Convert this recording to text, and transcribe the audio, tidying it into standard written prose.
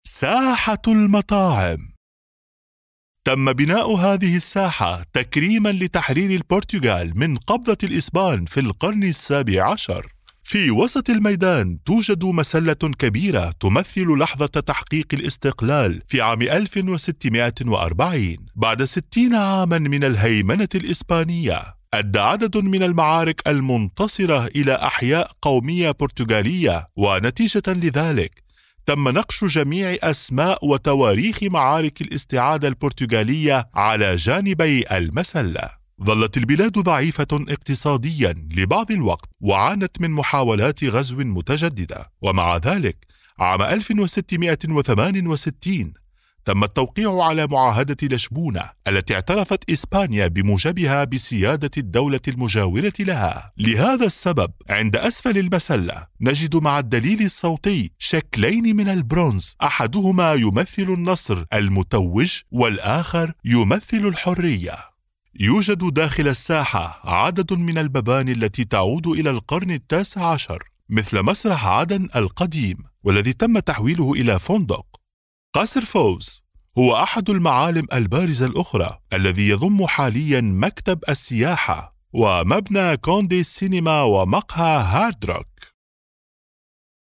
ساحة المطاعم. تم بناء هذه الساحة تكريماً لتحرير البرتغال من قبضة الإسبان في القرن السابع عشر. في وسط الميدان توجد مسلة كبيرة تمثل لحظة تحقيق الاستقلال في عام 1640 بعد 60 عاماً من الهيمنة الإسبانية. أدى عدد من المعارك المنتصرة إلى أحياء قومية برتغالية، ونتيجة لذلك تم نقش جميع أسماء وتواريخ معارك الاستعادة البرتغالية على جانبي المسلة. ظلت البلاد ضعيفة اقتصاديا لبعض الوقت، وعانت من محاولات غزو متجددة، ومع ذلك عام 1668 تم التوقيع على معاهدة لشبونة التي اعترفت إسبانيا بموجبها بسيادة الدولة المجاورة لها. لهذا السبب عند أسفل المسلة نجد مع الدليل الصوتي شكلين من البرونز، أحدهما يمثل النصر المتوج والآخر يمثل الحرية. يوجد داخل الساحة عدد من المباني التي تعود إلى القرن التاسع عشر، مثل مسرح عدن القديم والذي تم تحويله إلى فندق. قصر فوز هو أحد المعالم البارزة الأخرى الذي يضم حالياً مكتب السياحة ومبنى كوندي السينما ومقهى هارد روك.